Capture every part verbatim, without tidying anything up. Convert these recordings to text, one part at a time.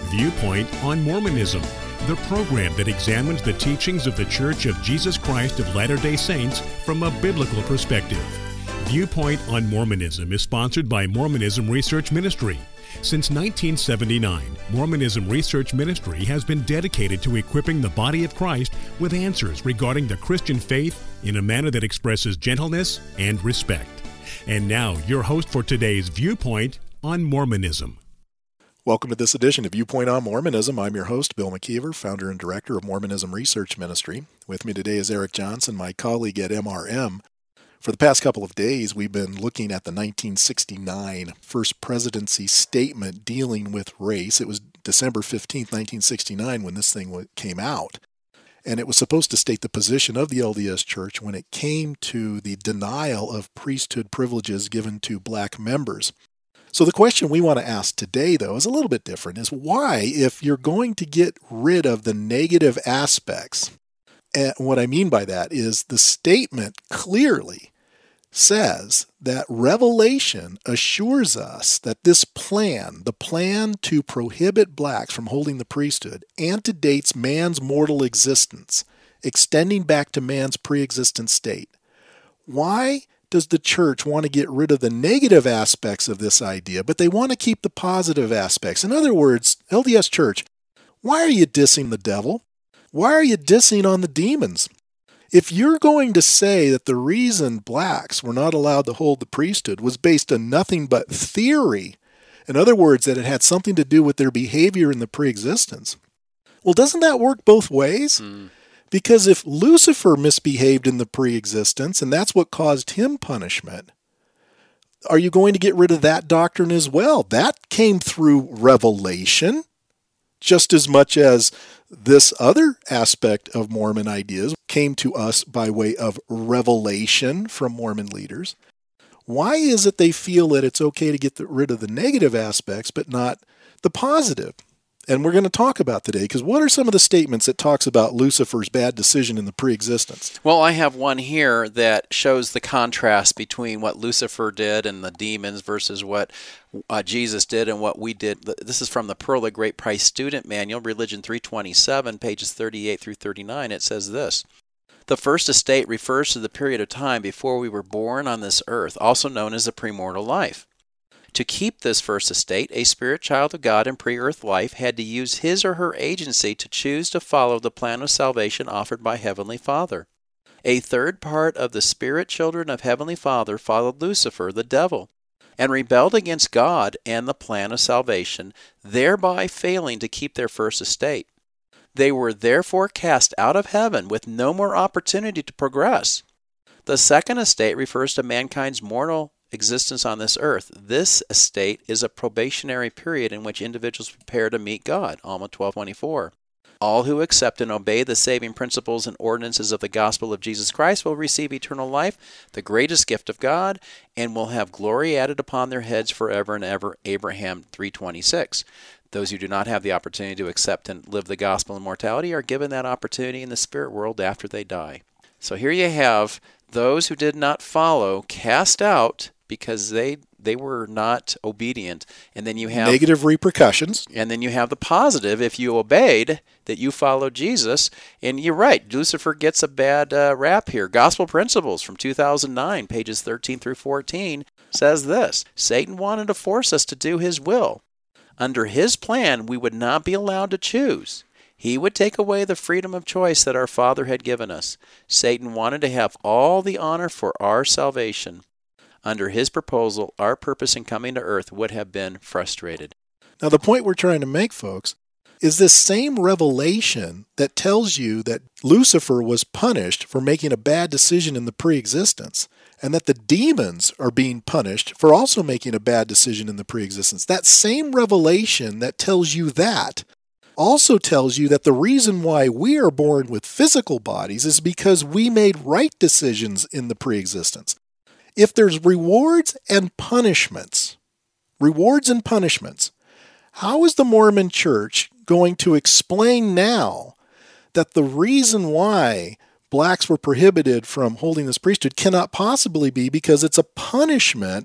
Viewpoint on Mormonism, the program that examines the teachings of the Church of Jesus Christ of Latter-day Saints from a biblical perspective. Viewpoint on Mormonism is sponsored by Mormonism Research Ministry. Since nineteen seventy-nine, Mormonism Research Ministry has been dedicated to equipping the body of Christ with answers regarding the Christian faith in a manner that expresses gentleness and respect. And now, your host for today's Viewpoint on Mormonism. Welcome to this edition of Viewpoint on Mormonism. I'm your host, Bill McKeever, founder and director of Mormonism Research Ministry. With me today is Eric Johnson, my colleague at M R M. For the past couple of days, we've been looking at the nineteen sixty-nine First Presidency Statement dealing with race. It was December fifteenth, nineteen sixty-nine when this thing came out. And it was supposed to state the position of the L D S Church when it came to the denial of priesthood privileges given to black members. So the question we want to ask today, though, is a little bit different, is why, if you're going to get rid of the negative aspects, and what I mean by that is the statement clearly says that Revelation assures us that this plan, the plan to prohibit blacks from holding the priesthood, antedates man's mortal existence, extending back to man's pre-existent state. Why does the church want to get rid of the negative aspects of this idea, but they want to keep the positive aspects? In other words, L D S Church, why are you dissing the devil? Why are you dissing on the demons? If you're going to say that the reason blacks were not allowed to hold the priesthood was based on nothing but theory, in other words, that it had something to do with their behavior in the pre-existence, well, doesn't that work both ways? Mm. Because if Lucifer misbehaved in the pre-existence, and that's what caused him punishment, are you going to get rid of that doctrine as well? That came through revelation, just as much as this other aspect of Mormon ideas came to us by way of revelation from Mormon leaders. Why is it they feel that it's okay to get rid of the negative aspects, but not the positive? And we're going to talk about today, because what are some of the statements that talks about Lucifer's bad decision in the pre-existence? Well, I have one here that shows the contrast between what Lucifer did and the demons versus what uh, Jesus did and what we did. This is from the Pearl of Great Price Student Manual, Religion three twenty-seven, pages thirty-eight through thirty-nine. It says this: the first estate refers to the period of time before we were born on this earth, also known as the premortal life. To keep this first estate, a spirit child of God in pre-earth life had to use his or her agency to choose to follow the plan of salvation offered by Heavenly Father. A third part of the spirit children of Heavenly Father followed Lucifer, the devil, and rebelled against God and the plan of salvation, thereby failing to keep their first estate. They were therefore cast out of heaven with no more opportunity to progress. The second estate refers to mankind's mortal existence on this earth. This estate is a probationary period in which individuals prepare to meet God, Alma twelve twenty-four. All who accept and obey the saving principles and ordinances of the gospel of Jesus Christ will receive eternal life, the greatest gift of God, and will have glory added upon their heads forever and ever, Abraham three twenty-six. Those who do not have the opportunity to accept and live the gospel of immortality are given that opportunity in the spirit world after they die. So here you have those who did not follow cast out because they they were not obedient. And then you have negative repercussions. And then you have the positive, if you obeyed, that you followed Jesus. And you're right, Lucifer gets a bad uh, rap here. Gospel Principles from two thousand nine, pages thirteen through fourteen, says this: Satan wanted to force us to do his will. Under his plan, we would not be allowed to choose. He would take away the freedom of choice that our Father had given us. Satan wanted to have all the honor for our salvation. Under his proposal, our purpose in coming to earth would have been frustrated. Now, the point we're trying to make, folks, is this same revelation that tells you that Lucifer was punished for making a bad decision in the pre-existence, and that the demons are being punished for also making a bad decision in the pre-existence. That same revelation that tells you that also tells you that the reason why we are born with physical bodies is because we made right decisions in the pre-existence. If there's rewards and punishments, rewards and punishments, how is the Mormon Church going to explain now that the reason why blacks were prohibited from holding this priesthood cannot possibly be because it's a punishment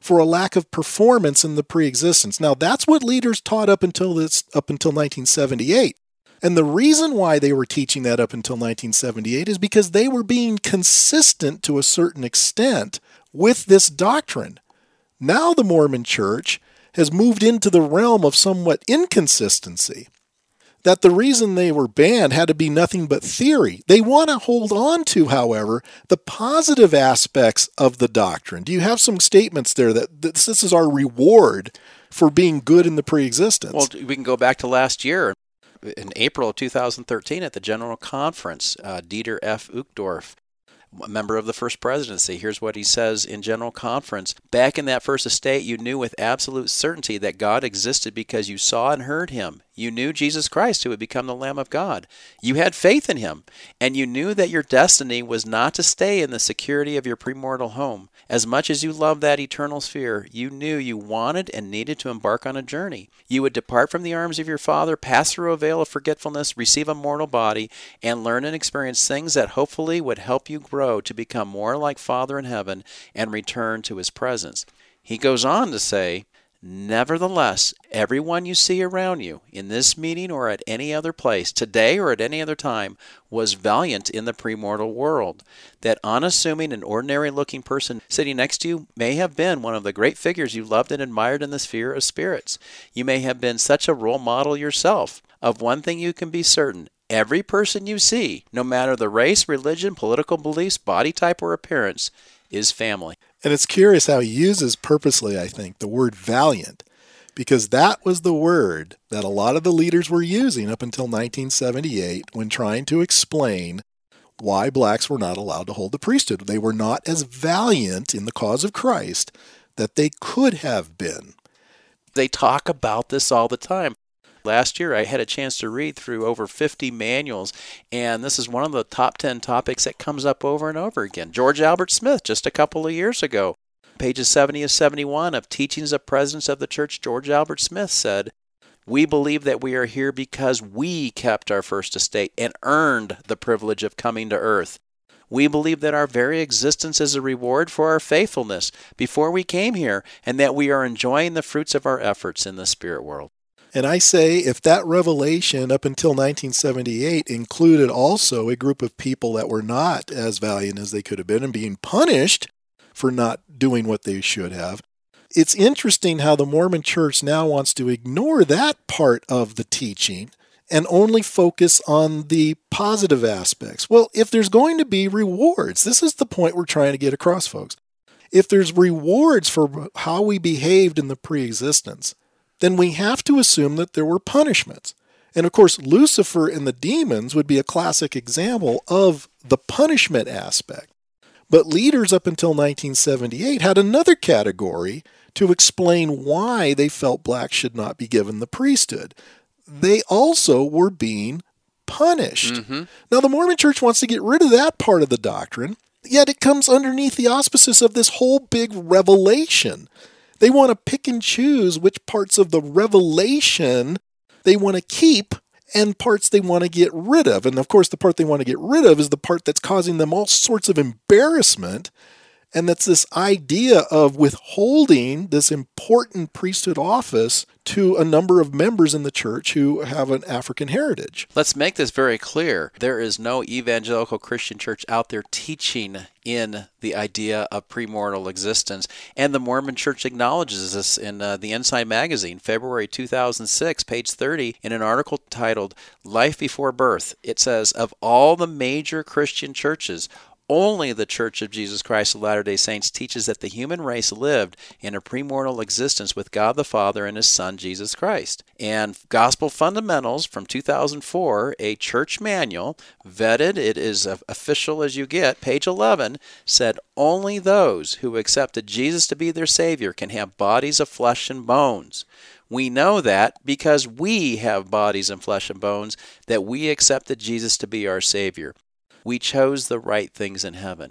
for a lack of performance in the preexistence. Now, that's what leaders taught up until this, up until nineteen seventy-eight. And the reason why they were teaching that up until nineteen seventy-eight is because they were being consistent to a certain extent with this doctrine. Now the Mormon Church has moved into the realm of somewhat inconsistency, that the reason they were banned had to be nothing but theory. They want to hold on to, however, the positive aspects of the doctrine. Do you have some statements there that this, this is our reward for being good in the preexistence? Well, we can go back to last year. In April of two thousand thirteen at the General Conference, uh, Dieter F. Uchtdorf, a member of the First Presidency, here's what he says in General Conference. Back in that first estate, you knew with absolute certainty that God existed because you saw and heard him. You knew Jesus Christ, who would become the Lamb of God. You had faith in him, and you knew that your destiny was not to stay in the security of your premortal home. As much as you loved that eternal sphere, you knew you wanted and needed to embark on a journey. You would depart from the arms of your Father, pass through a veil of forgetfulness, receive a mortal body, and learn and experience things that hopefully would help you grow to become more like Father in heaven and return to his presence. He goes on to say, nevertheless, everyone you see around you, in this meeting or at any other place, today or at any other time, was valiant in the premortal world. That unassuming and ordinary-looking person sitting next to you may have been one of the great figures you loved and admired in the sphere of spirits. You may have been such a role model yourself. Of one thing you can be certain, every person you see, no matter the race, religion, political beliefs, body type, or appearance, is family. And it's curious how he uses purposely, I think, the word valiant, because that was the word that a lot of the leaders were using up until nineteen seventy-eight when trying to explain why blacks were not allowed to hold the priesthood. They were not as valiant in the cause of Christ that they could have been. They talk about this all the time. Last year, I had a chance to read through over fifty manuals, and this is one of the top ten topics that comes up over and over again. George Albert Smith, just a couple of years ago, pages seventy and seventy-one of Teachings of Presidents of the Church, George Albert Smith said, we believe that we are here because we kept our first estate and earned the privilege of coming to earth. We believe that our very existence is a reward for our faithfulness before we came here, and that we are enjoying the fruits of our efforts in the spirit world. And I say if that revelation up until nineteen seventy-eight included also a group of people that were not as valiant as they could have been and being punished for not doing what they should have, it's interesting how the Mormon Church now wants to ignore that part of the teaching and only focus on the positive aspects. Well, if there's going to be rewards, this is the point we're trying to get across, folks. If there's rewards for how we behaved in the pre-existence, then we have to assume that there were punishments. And of course, Lucifer and the demons would be a classic example of the punishment aspect. But leaders up until nineteen seventy-eight had another category to explain why they felt blacks should not be given the priesthood. They also were being punished. Mm-hmm. Now, the Mormon Church wants to get rid of that part of the doctrine, yet it comes underneath the auspices of this whole big revelation. They want to pick and choose which parts of the revelation they want to keep and parts they want to get rid of. And of course, the part they want to get rid of is the part that's causing them all sorts of embarrassment. And that's this idea of withholding this important priesthood office to a number of members in the church who have an African heritage. Let's make this very clear. There is no evangelical Christian church out there teaching in the idea of premortal existence. And the Mormon Church acknowledges this in uh, the Ensign magazine, February two thousand six, page thirty, in an article titled Life Before Birth. It says, of all the major Christian churches, only the Church of Jesus Christ of Latter-day Saints teaches that the human race lived in a premortal existence with God the Father and His Son, Jesus Christ. And Gospel Fundamentals from two thousand four, a church manual, vetted, it is official as you get, page eleven, said only those who accepted Jesus to be their Savior can have bodies of flesh and bones. We know that because we have bodies and flesh and bones, that we accepted Jesus to be our Savior. We chose the right things in heaven.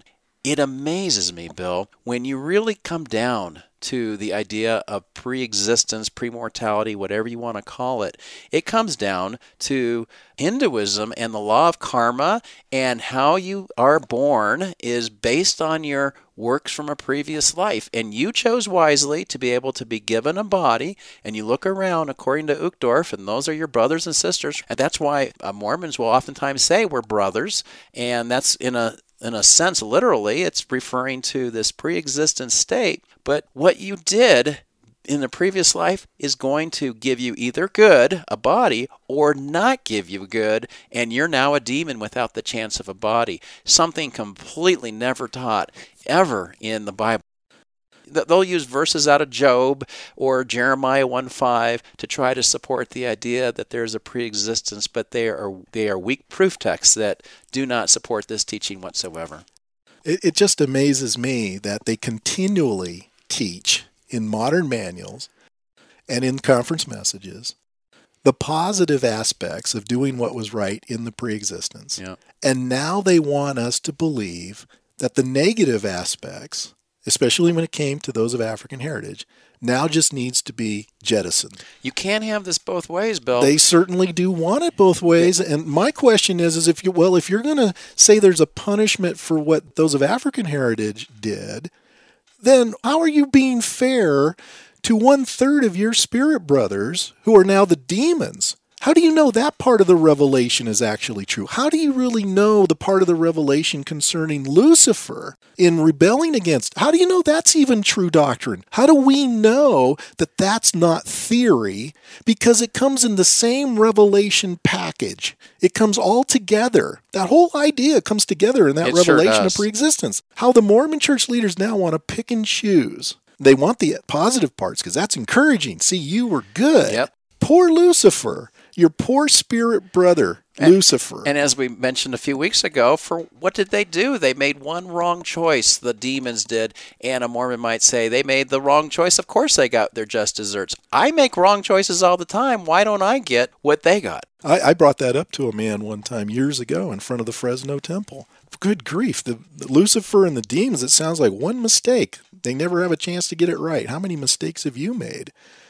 It amazes me, Bill, when you really come down to the idea of pre-existence, pre-mortality, whatever you want to call it. It comes down to Hinduism and the law of karma, and how you are born is based on your works from a previous life. And you chose wisely to be able to be given a body, and you look around according to Uchtdorf, and those are your brothers and sisters. And that's why uh, Mormons will oftentimes say we're brothers, and that's in a In a sense, literally, it's referring to this pre-existent state. But what you did in the previous life is going to give you either good, a body, or not give you good, and you're now a demon without the chance of a body. Something completely never taught ever in the Bible. They'll use verses out of Job or Jeremiah one five to try to support the idea that there's a pre-existence, but they are they are weak proof texts that do not support this teaching whatsoever. It, it just amazes me that they continually teach in modern manuals and in conference messages the positive aspects of doing what was right in the pre-existence. Yeah. And now they want us to believe that the negative aspects, especially when it came to those of African heritage, now just needs to be jettisoned. You can't have this both ways, Bill. They certainly do want it both ways. And my question is, is if you, well, if you're going to say there's a punishment for what those of African heritage did, then how are you being fair to one third of your spirit brothers who are now the demons? How do you know that part of the revelation is actually true? How do you really know the part of the revelation concerning Lucifer in rebelling against? How do you know that's even true doctrine? How do we know that that's not theory? Because it comes in the same revelation package. It comes all together. That whole idea comes together in that It sure revelation does. of preexistence. How the Mormon church leaders now want to pick and choose. They want the positive parts because that's encouraging. See, you were good. Yep. Poor Lucifer. Your poor spirit brother, And- Lucifer. And as we mentioned a few weeks ago, for what did they do? They made one wrong choice, the demons did, and a Mormon might say they made the wrong choice. Of course they got their just desserts. I make wrong choices all the time. Why don't I get what they got? I, I brought that up to a man one time years ago in front of the Fresno Temple. Good grief. The, the Lucifer and the demons, it sounds like one mistake. They never have a chance to get it right. How many mistakes have you made?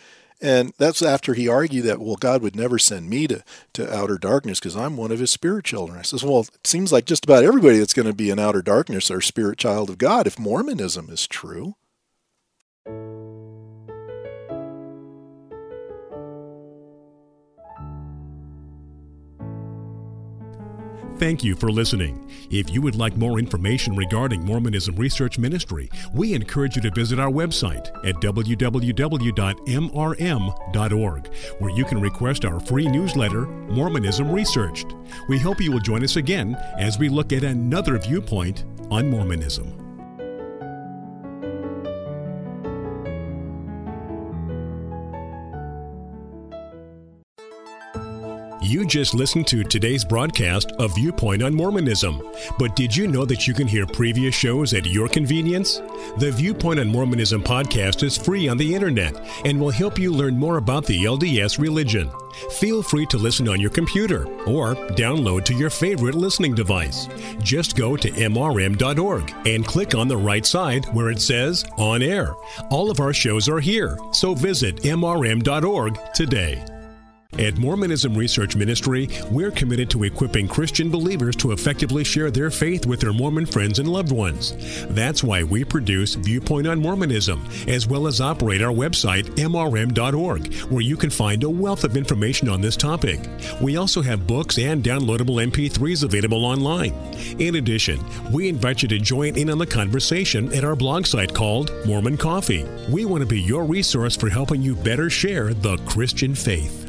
And that's after he argued that, well, God would never send me to, to outer darkness because I'm one of his spirit children. I says, well, it seems like just about everybody that's going to be in outer darkness are spirit child of God if Mormonism is true. Thank you for listening. If you would like more information regarding Mormonism Research Ministry, we encourage you to visit our website at w w w dot m r m dot org, where you can request our free newsletter, Mormonism Researched. We hope you will join us again as we look at another viewpoint on Mormonism. You just listened to today's broadcast of Viewpoint on Mormonism. But did you know that you can hear previous shows at your convenience? The Viewpoint on Mormonism podcast is free on the internet and will help you learn more about the L D S religion. Feel free to listen on your computer or download to your favorite listening device. Just go to m r m dot org and click on the right side where it says On Air. All of our shows are here, so visit m r m dot org today. At Mormonism Research Ministry, we're committed to equipping Christian believers to effectively share their faith with their Mormon friends and loved ones. That's why we produce Viewpoint on Mormonism, as well as operate our website, m r m dot org, where you can find a wealth of information on this topic. We also have books and downloadable M P threes available online. In addition, we invite you to join in on the conversation at our blog site called Mormon Coffee. We want to be your resource for helping you better share the Christian faith.